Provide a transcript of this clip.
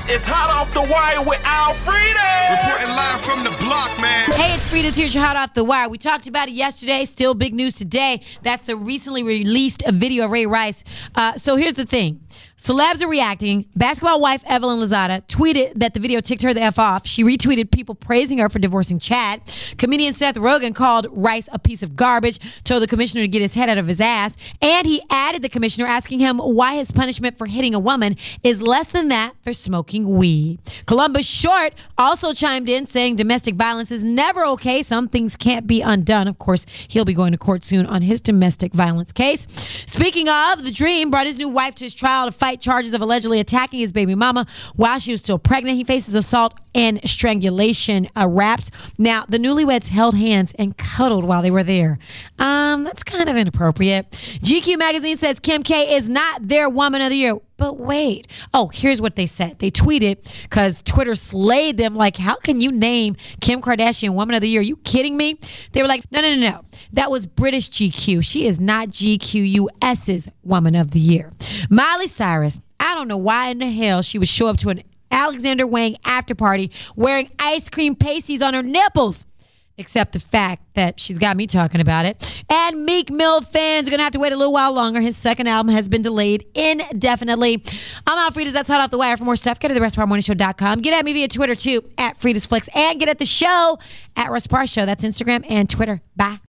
It's Hot Off the Wire with Alfreda. Reporting live from the block, man. Hey, it's Frida's. Here's your Hot Off the Wire. We talked about it yesterday. Still big news today. That's the recently released video of Ray Rice. So here's the thing. Celebs are reacting. Basketball wife Evelyn Lozada tweeted that the video ticked her the F off. She retweeted people praising her for divorcing Chad. Comedian Seth Rogen called Rice a piece of garbage, told the commissioner to get his head out of his ass, and he added the commissioner asking him why his punishment for hitting a woman is less than that for smoking weed. Columbus Short also chimed in saying domestic violence is never okay. Some things can't be undone. Of course, he'll be going to court soon on his domestic violence case. Speaking of, The Dream brought his new wife to his trial to fight charges of allegedly attacking his baby mama while she was still pregnant. He faces assault and strangulation raps. Now, the newlyweds held hands and cuddled while they were there. That's kind of inappropriate. GQ magazine says Kim K is not their woman of the year. But wait. Oh, here's what they said. They tweeted because Twitter slayed them. Like, how can you name Kim Kardashian woman of the year? Are you kidding me? They were like, no. That was British GQ. She is not GQ US's woman of the year. Miley Cyrus. I don't know why in the hell she would show up to an Alexander Wang after party wearing ice cream pasties on her nipples. Except the fact that she's got me talking about it. And Meek Mill fans are going to have to wait a little while longer. His second album has been delayed indefinitely. I'm Alfreda's. That's Hot Off the Wire. For more stuff, go to therustparmorningshow.com. Get at me via Twitter, too, at Freda'sFlix. And get at the show, at Russ Parr Show. That's Instagram and Twitter. Bye.